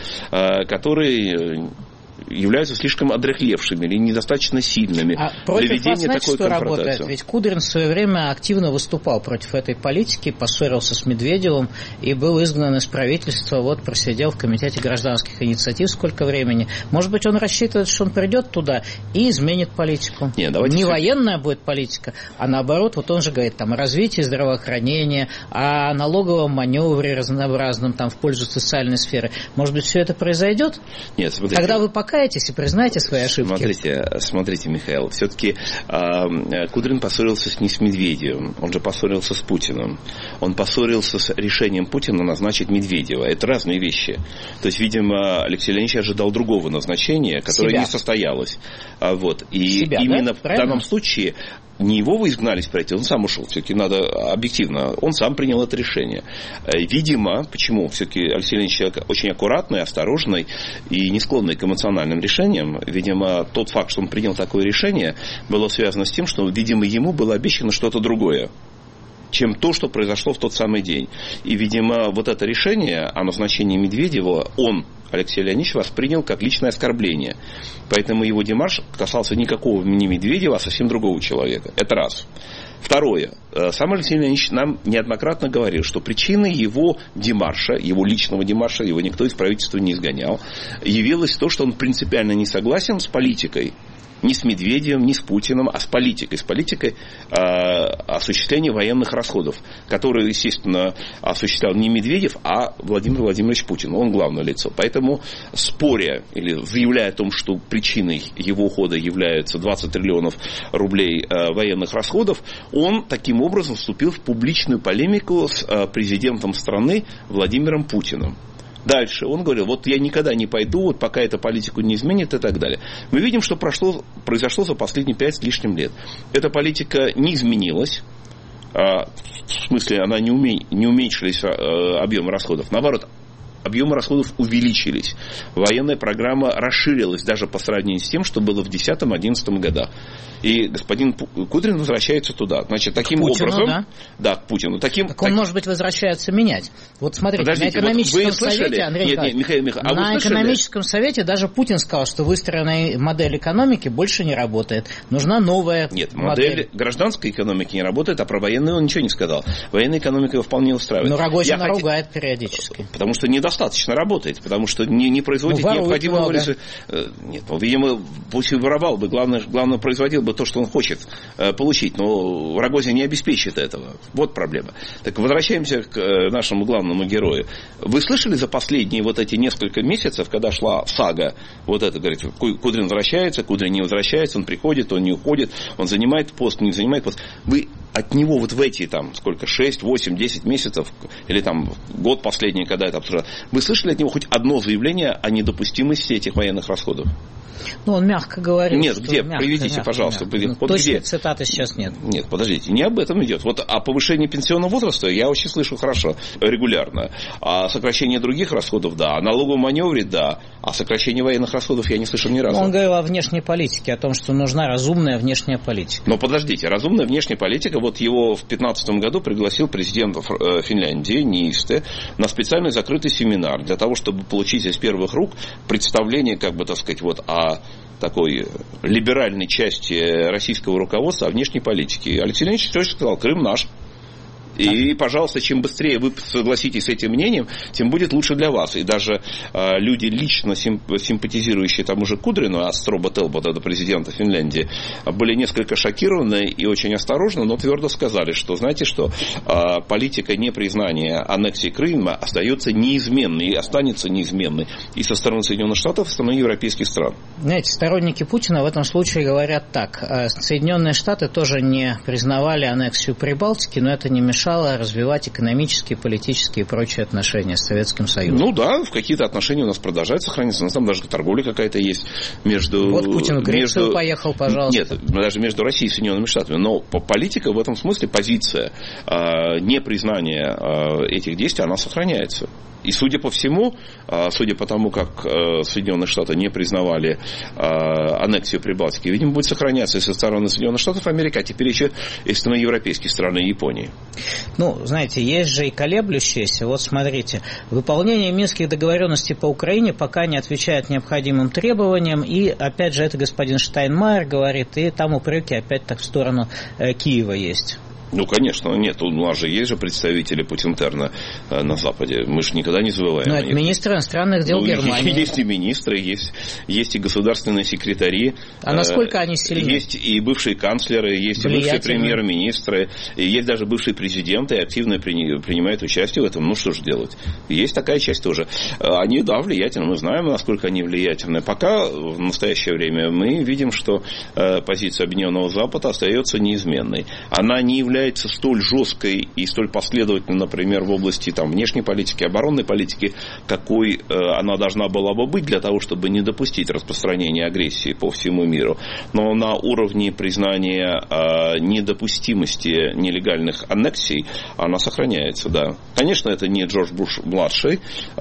которые являются слишком одряхлевшими или недостаточно сильными для ведения такой конфронтации. Работает? Ведь Кудрин в свое время активно выступал против этой политики, поссорился с Медведевым и был изгнан из правительства, просидел в Комитете гражданских инициатив сколько времени. Может быть, он рассчитывает, что он придет туда и изменит политику. Не военная будет политика, а наоборот, он же говорит о развитии здравоохранения, о налоговом маневре разнообразном в пользу социальной сферы. Может быть, все это произойдет? Нет, смотрите. Когда вы покаетесь и признаете свои ошибки. Смотрите, Михаил, все-таки Кудрин поссорился не с Медведевым, он же поссорился с Путиным. Он поссорился с решением Путина назначить Медведева. Это разные вещи. То есть, видимо, Алексей Леонидович ожидал другого назначения, которое не состоялось. И именно в данном случае не его вы изгнали из правительства, он сам ушел. Все-таки надо объективно. Он сам принял это решение. Видимо, почему? Все-таки Алексей Леонидович человек очень аккуратный, осторожный и не склонный к эмоциональным решениям. Видимо, тот факт, что он принял такое решение, было связано с тем, что, видимо, ему было обещано что-то другое, чем то, что произошло в тот самый день. И, видимо, это решение о назначении Медведева Алексей Леонидович воспринял как личное оскорбление. Поэтому его демарш касался никакого не Медведева, а совсем другого человека. Это раз. Второе. Сам Алексей Леонидович нам неоднократно говорил, что причиной его демарша, его личного демарша, его никто из правительства не изгонял, явилось то, что он принципиально не согласен с политикой ни с Медведевым, ни с Путиным, а с политикой осуществления военных расходов, которые, естественно, осуществлял не Медведев, а Владимир Владимирович Путин. Он главное лицо. Поэтому, споря или заявляя о том, что причиной его ухода являются 20 триллионов рублей военных расходов, он таким образом вступил в публичную полемику с президентом страны Владимиром Путиным. Дальше он говорил, вот я никогда не пойду, вот пока эту политику не изменит и так далее. Мы видим, что произошло за последние 5 с лишним лет. Эта политика не изменилась, в смысле она не уменьшились объемы расходов, наоборот, объемы расходов увеличились. Военная программа расширилась даже по сравнению с тем, что было в 2010-2011 годах. И господин Кудрин возвращается туда. Значит, таким образом... Да, к Путину. Так он, может быть, возвращается менять. Вот смотрите, на экономическом совете, Андрей Николаевич, на экономическом совете даже Путин сказал, что выстроенная модель экономики больше не работает. Нужна новая модель. Нет, модель гражданской экономики не работает, а про военную он ничего не сказал. Военная экономика его вполне устраивает. Но Рогозин ругает периодически. Потому что недостаточно работает, потому что не производит необходимого ресурса. Нет, видимо, пусть и воровал бы, главное производил бы то, что он хочет получить, но Рогозин не обеспечит этого. Вот проблема. Так возвращаемся к нашему главному герою. Вы слышали за последние вот эти несколько месяцев, когда шла сага, вот это, говорит, Кудрин возвращается, Кудрин не возвращается, он приходит, он не уходит, он занимает пост, не занимает пост. Вы от него вот в эти, там, сколько, 6, 8, 10 месяцев, или там год последний, когда это обсуждалось, вы слышали от него хоть одно заявление о недопустимости этих военных расходов? Ну, он мягко говорит. Нет, где? Приведите, пожалуйста. Вот точной цитаты сейчас нет. Нет, подождите, не об этом идет. Вот о повышении пенсионного возраста я очень слышу хорошо, регулярно. А сокращение других расходов, да. О налоговом маневре, да. А сокращение военных расходов я не слышал ни разу. Он говорил о внешней политике, о том, что нужна разумная внешняя политика. Но подождите, разумная внешняя политика, вот его в 2015 году пригласил президент Финляндии, Ниисте, на специальный закрытый семинар для того, чтобы получить из первых рук представление, как бы, так сказать, вот о такой либеральной части российского руководства о внешней политике. Алексей Леонидович точно сказал, Крым наш. И, пожалуйста, чем быстрее вы согласитесь с этим мнением, тем будет лучше для вас. И даже люди, лично симпатизирующие тому же Кудрину, Астроба Телбота, до президента Финляндии, были несколько шокированы и очень осторожно, но твердо сказали, что, знаете что, политика непризнания аннексии Крыма остается неизменной и останется неизменной и со стороны Соединенных Штатов, и со стороны европейских стран. Знаете, сторонники Путина в этом случае говорят так. Соединенные Штаты тоже не признавали аннексию Прибалтики, но это не мешало развивать экономические, политические и прочие отношения с Советским Союзом. Ну да, какие-то отношения у нас продолжают сохраняться. У нас там даже торговля какая-то есть между... Вот Путин в Грецию поехал, пожалуйста. Нет, даже между Россией и Соединенными Штатами. Но политика в этом смысле, позиция непризнания этих действий, она сохраняется. И судя по всему, судя по тому, как Соединенные Штаты не признавали аннексию Прибалтики, видимо, будет сохраняться и со стороны Соединенных Штатов Америки, а теперь еще и со стороны европейских стран и Японии. Ну, знаете, есть же и колеблющиеся. Вот смотрите, выполнение минских договоренностей по Украине пока не отвечает необходимым требованиям. И, опять же, это господин Штайнмайер говорит, и там упреки опять так в сторону Киева есть. Ну, конечно, нет, у нас же есть же представители Путинтерна на Западе, мы же никогда не забываем. Ну, это министры иностранных дел Германии. Есть и министры, есть и государственные секретари. А насколько они сильны? Есть и бывшие канцлеры, есть и бывшие премьер-министры, и есть даже бывшие президенты, и активно принимают участие в этом. Ну, что же делать? Есть такая часть тоже. Они, да, влиятельны, мы знаем, насколько они влиятельны. Пока в настоящее время мы видим, что позиция Объединенного Запада остается неизменной. Она не является столь жесткой и столь последовательной, например, в области там, внешней политики, оборонной политики, какой она должна была бы быть для того, чтобы не допустить распространения агрессии по всему миру. Но на уровне признания недопустимости нелегальных аннексий она сохраняется, да. Конечно, это не Джордж Буш-младший,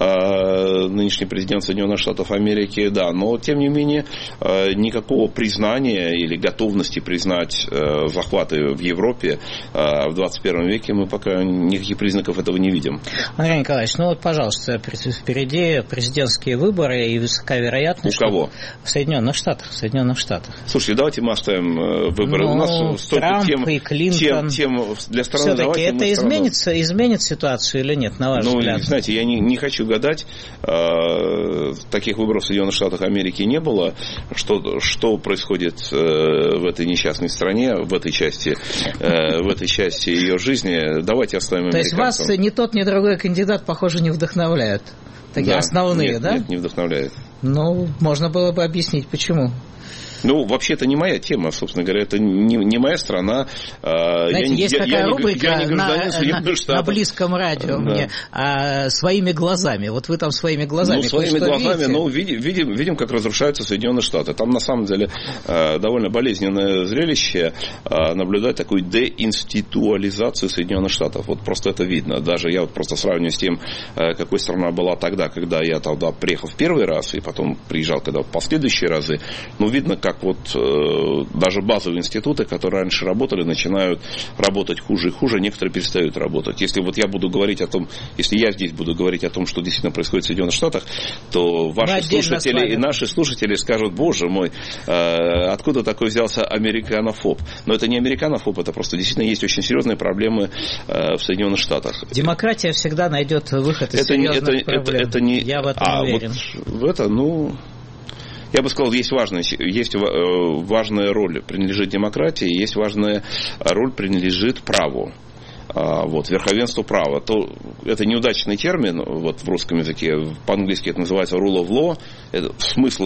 нынешний президент Соединенных Штатов Америки, да, но, тем не менее, никакого признания или готовности признать захваты в Европе в 21 веке мы пока никаких признаков этого не видим. Андрей Николаевич, ну вот, пожалуйста, впереди президентские выборы и высока вероятность... У кого? В Соединенных Штатах. Слушайте, давайте мы оставим выборы. У нас столько Трамп тем и Клинтон. Тем для страны. Все-таки это изменит ситуацию или нет, на ваш взгляд? Знаете, я не хочу гадать. Таких выборов в Соединенных Штатах Америки не было. Что происходит в этой несчастной стране, в этой части ее жизни, давайте оставим американцам. То есть вас ни тот, ни другой кандидат, похоже, не вдохновляют? Такие основные, да? Нет, не вдохновляет. Ну, можно было бы объяснить, почему. Ну, вообще, это не моя тема, собственно говоря, это не моя страна. Знаете, есть такая рубрика на близком радио мне «Своими глазами». Вот вы там своими глазами своими глазами, видим, как разрушаются Соединенные Штаты. Там, на самом деле, довольно болезненное зрелище наблюдать такую деинституализацию Соединенных Штатов. Вот просто это видно. Даже я вот просто сравниваю с тем, какой страна была тогда, когда я тогда приехал в первый раз, и потом приезжал когда в последующие разы. Ну, видно, как вот даже базовые институты, которые раньше работали, начинают работать хуже и хуже, некоторые перестают работать. Если вот я буду говорить о том, если я здесь буду говорить о том, что действительно происходит в Соединенных Штатах, то ваши слушатели и наши слушатели скажут: боже мой, откуда такой взялся американофоб? Но это не американофоб, это просто действительно есть очень серьезные проблемы в Соединенных Штатах. Демократия всегда найдет выход из серьезных проблем. Я в этом уверен. Я бы сказал, есть важная роль принадлежит демократии, есть важная роль принадлежит праву. Вот, верховенство права. Это неудачный термин вот, в русском языке. По-английски это называется rule of law. Это смысл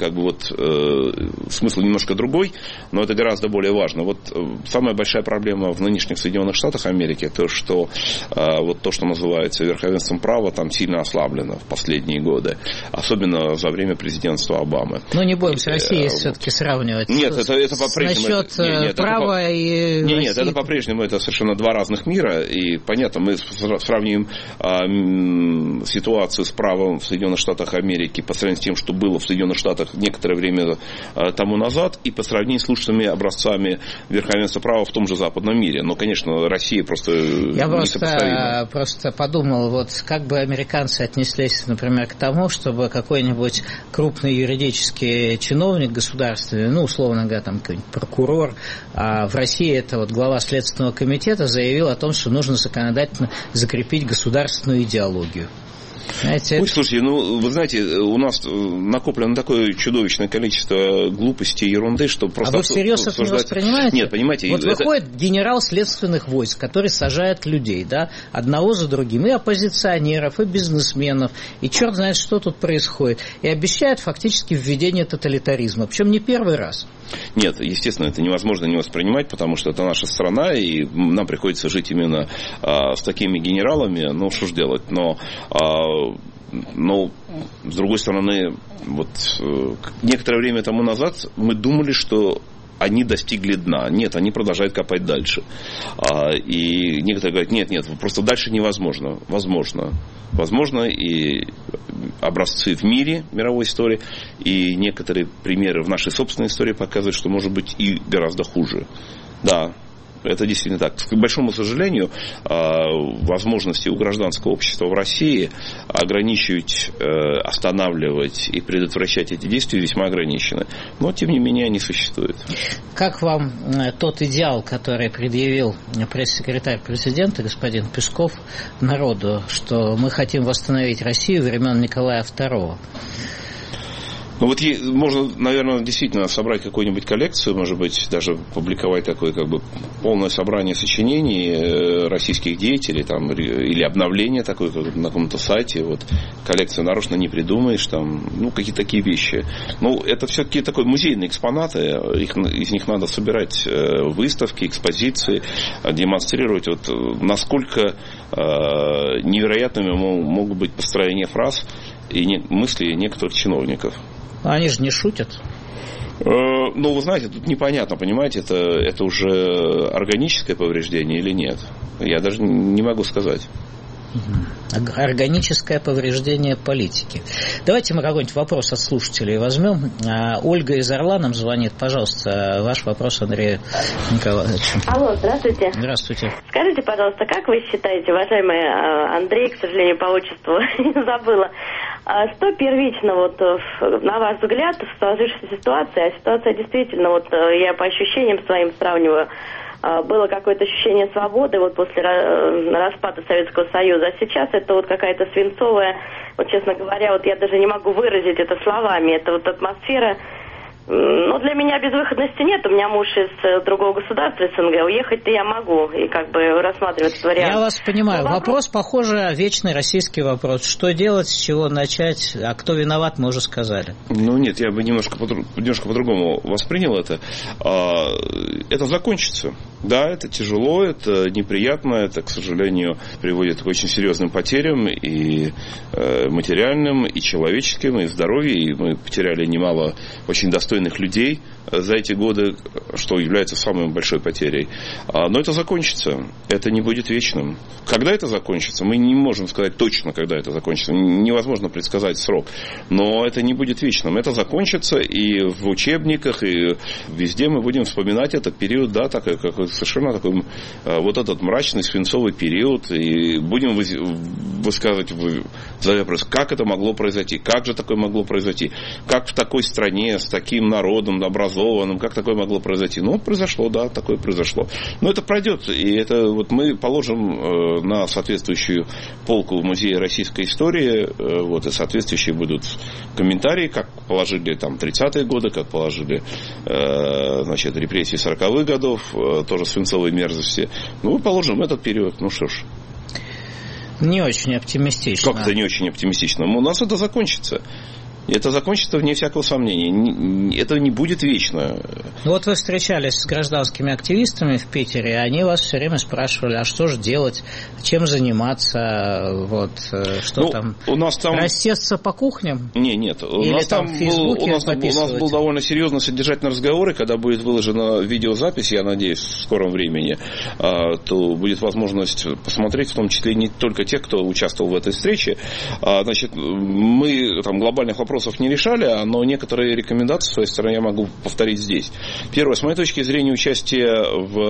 смысл немножко другой, но это гораздо более важно. Вот самая большая проблема в нынешних Соединенных Штатах Америки, то, что называется верховенством права, там сильно ослаблено в последние годы. Особенно за время президентства Обамы. Но не будем с Россией все-таки сравнивать. Нет, это по-прежнему. Насчет права и России. Нет, это по-прежнему это совершенно два разных мира, и понятно, мы сравним ситуацию с правом в Соединенных Штатах Америки по сравнению с тем, что было в Соединенных Штатах некоторое время тому назад, и по сравнению с лучшими образцами верховенства права в том же западном мире. Но, конечно, Россия просто несопоставима. Я просто подумал, вот как бы американцы отнеслись, например, к тому, чтобы какой-нибудь крупный юридический чиновник государственный, ну, условно говоря, там какой-нибудь прокурор, а в России это вот глава Следственного комитета заявил о том, что нужно законодательно закрепить государственную идеологию. Знаете, слушайте, вы знаете, у нас накоплено такое чудовищное количество глупости и ерунды, что просто... А вы всерьез это не воспринимаете? Нет, понимаете... Вот выходит генерал следственных войск, который сажает людей, да, одного за другим, и оппозиционеров, и бизнесменов, и черт знает, что тут происходит, и обещает фактически введение тоталитаризма, причем не первый раз. Нет, естественно, это невозможно не воспринимать, потому что это наша страна, и нам приходится жить именно с такими генералами, ну, что ж делать, но, с другой стороны, вот некоторое время тому назад мы думали, что они достигли дна. Нет, они продолжают копать дальше. И некоторые говорят, нет, просто дальше невозможно. Возможно, и образцы в мире, мировой истории, и некоторые примеры в нашей собственной истории показывают, что может быть и гораздо хуже. Да, это действительно так. К большому сожалению, возможности у гражданского общества в России ограничивать, останавливать и предотвращать эти действия весьма ограничены. Но, тем не менее, они существуют. Как вам тот идеал, который предъявил пресс-секретарь президента, господин Песков, народу, что мы хотим восстановить Россию времен Николая II? Ну вот можно, наверное, действительно собрать какую-нибудь коллекцию, может быть, даже публиковать такое как бы полное собрание сочинений российских деятелей там, или обновление такое на каком-то сайте. Вот, коллекцию нарочно не придумаешь, там, какие-то такие вещи. Это все-таки такие музейные экспонаты, из них надо собирать выставки, экспозиции, демонстрировать, вот, насколько невероятными могут быть построения фраз и мысли некоторых чиновников. Они же не шутят. Вы знаете, тут непонятно, понимаете, это уже органическое повреждение или нет. Я даже не могу сказать. Органическое повреждение политики. Давайте мы какой-нибудь вопрос от слушателей возьмем. Ольга из Орла нам звонит. Пожалуйста, ваш вопрос Андрею Николаевичу. Алло, здравствуйте. Здравствуйте. Скажите, пожалуйста, как вы считаете, уважаемый Андрей, к сожалению, по отчеству забыла, что первично, на ваш взгляд, в сложившейся ситуации, а ситуация действительно, я по ощущениям своим сравниваю, было какое-то ощущение свободы после распада Советского Союза, а сейчас это какая-то свинцовая, честно говоря, я даже не могу выразить это словами, это атмосфера. Для меня безвыходности нет. У меня муж из другого государства, СНГ. Уехать-то я могу и рассматривать этот вариант. Я вас понимаю. Вопрос, похоже, вечный российский вопрос. Что делать, с чего начать, а кто виноват, мы уже сказали. Нет, я бы немножко по-другому воспринял это. Это закончится. Да, это тяжело, это неприятно, это, к сожалению, приводит к очень серьезным потерям и материальным, и человеческим, и здоровьем. И мы потеряли немало очень достойных людей за эти годы, что является самой большой потерей. Но это закончится. Это не будет вечным. Когда это закончится, мы не можем сказать точно, когда это закончится. Невозможно предсказать срок. Но это не будет вечным. Это закончится, и в учебниках, и везде мы будем вспоминать этот период, да, такой, совершенно такой этот мрачный свинцовый период, и будем высказывать вопрос, как это могло произойти, как же такое могло произойти, как в такой стране с таким народом образованным, как такое могло произойти. Произошло, да, такое произошло. Но это пройдет, и это мы положим на соответствующую полку в Музее российской истории, и соответствующие будут комментарии, как положили 30-е годы, как положили репрессии 40-х годов, тоже свинцовой мерзости. Мы положим этот период, что ж. Не очень оптимистично. Как это не очень оптимистично? У нас это закончится. И это закончится вне всякого сомнения. Это не будет вечно. Вы встречались с гражданскими активистами в Питере, и они вас все время спрашивали, а что же делать, чем заниматься, что там, у нас там рассесться по кухням? Нет. У Или нас был довольно серьезный содержательный разговор, и когда будет выложена видеозапись, я надеюсь, в скором времени, то будет возможность посмотреть, в том числе не только те, кто участвовал в этой встрече. Мы глобальных вопросов не решали, но некоторые рекомендации с своей стороны я могу повторить здесь. Первое, с моей точки зрения, участие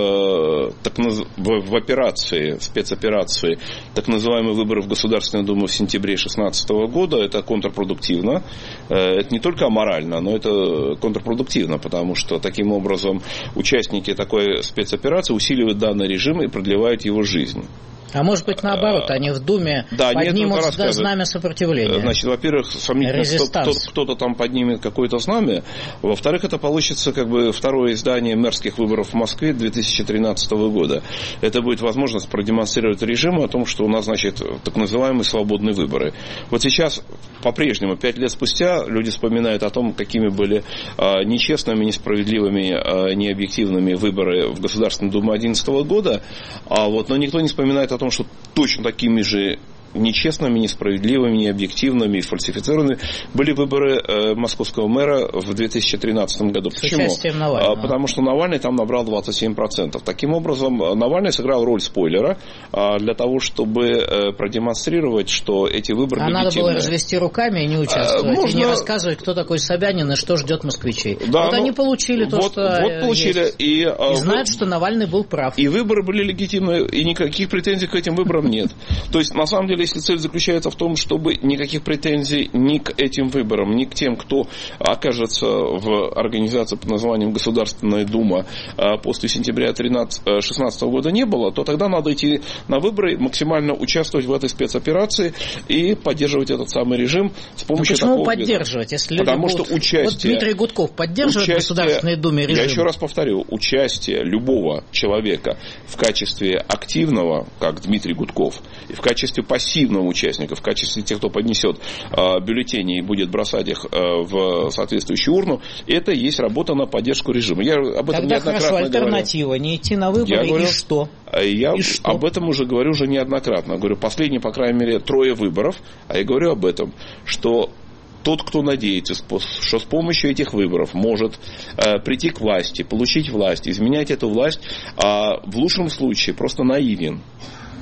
в операции, спецоперации, так называемые выборы в Государственную Думу в сентябре 2016 года, это контрпродуктивно. Это не только аморально, но это контрпродуктивно, потому что таким образом участники такой спецоперации усиливают данный режим и продлевают его жизнь. А может быть, наоборот, они в Думе поднимут знамя сопротивления. Во-первых, сомнительно, кто-то там поднимет какое-то знамя. Во-вторых, это получится второе издание мэрских выборов в Москве 2013 года. Это будет возможность продемонстрировать режиму о том, что у нас, так называемые свободные выборы. Сейчас, по-прежнему, 5 лет спустя, люди вспоминают о том, какими были нечестными, несправедливыми, необъективными выборы в Государственную Думу 2011 года, но никто не вспоминает о том, что точно такими же нечестными, несправедливыми, необъективными и фальсифицированными были выборы московского мэра в 2013 году. Почему? Потому что Навальный там набрал 27%. Таким образом, Навальный сыграл роль спойлера для того, чтобы продемонстрировать, что эти выборы легитимны. Надо было развести руками и не участвовать, и не рассказывать, кто такой Собянин и что ждет москвичей. Да, они получили то, что получили. И знают, что Навальный был прав. И выборы были легитимны, и никаких претензий к этим выборам нет. То есть, на самом деле, если цель заключается в том, чтобы никаких претензий ни к этим выборам, ни к тем, кто окажется в организации под названием Государственная Дума после сентября 2016 года не было, то тогда надо идти на выборы, максимально участвовать в этой спецоперации и поддерживать этот самый режим с помощью такого... Почему поддерживать, если люди Потому что участие... Дмитрий Гудков поддерживает в Государственной Думе режим? Я еще раз повторю, участие любого человека в качестве активного, как Дмитрий Гудков, и в качестве пассивного участника, в качестве тех, кто поднесет бюллетени и будет бросать их в соответствующую урну, это и есть работа на поддержку режима. Я об этом Тогда неоднократно хорошо, альтернатива, не идти на выборы и что? Я об этом уже говорю уже неоднократно. Говорю, последние, по крайней мере, 3 выборов, а я говорю об этом, что тот, кто надеется, что с помощью этих выборов может прийти к власти, получить власть, изменять эту власть, в лучшем случае просто наивен.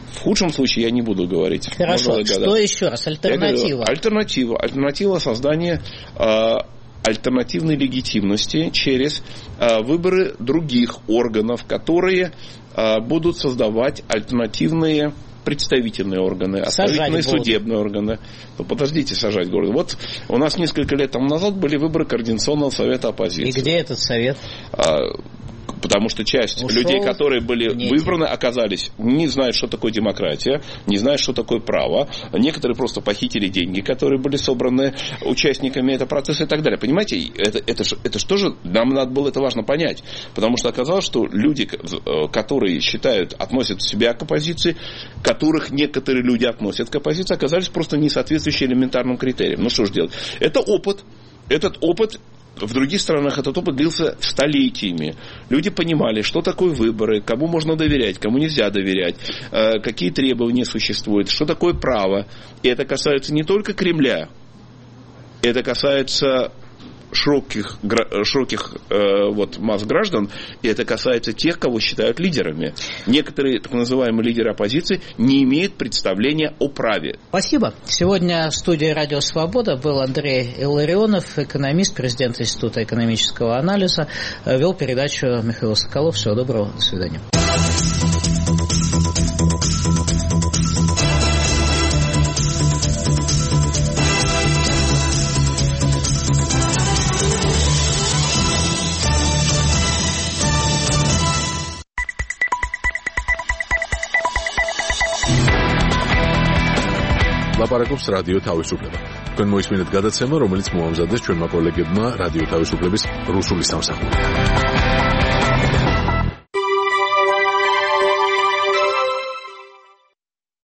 В худшем случае я не буду говорить. Хорошо, что еще раз? Альтернатива. Альтернатива создания альтернативной легитимности через выборы других органов, которые будут создавать альтернативные представительные органы, оставительные судебные органы. Ну, подождите, сажать город. Вот у нас несколько лет тому назад были выборы Координационного совета оппозиции. И где этот совет? Потому что часть людей, которые были выбраны, оказались, не знают, что такое демократия, не знают, что такое право. Некоторые просто похитили деньги, которые были собраны участниками этого процесса и так далее. Понимаете, это что же, нам надо было это важно понять. Потому что оказалось, что люди, которые относят себя к оппозиции, которых некоторые люди относят к оппозиции, оказались просто не соответствующие элементарным критериям. Ну что же делать? Это опыт. Этот опыт в других странах этот опыт длился столетиями. Люди понимали, что такое выборы, кому можно доверять, кому нельзя доверять, какие требования существуют, что такое право. И это касается не только Кремля, это касается широких масс граждан, и это касается тех, кого считают лидерами. Некоторые так называемые лидеры оппозиции не имеют представления о праве. Спасибо. Сегодня в студии «Радио Свобода» был Андрей Илларионов, экономист, президент Института экономического анализа. Вел передачу Михаил Соколов. Всего доброго. До свидания. ლაპარაკობს რადიო თავისუფლება. თქვენ მოისმინეთ გადაცემა, რომელიც მოამზადეს ჩვენმა კოლეგებმა რადიო თავისუფლების რუსული სამსახურიდან.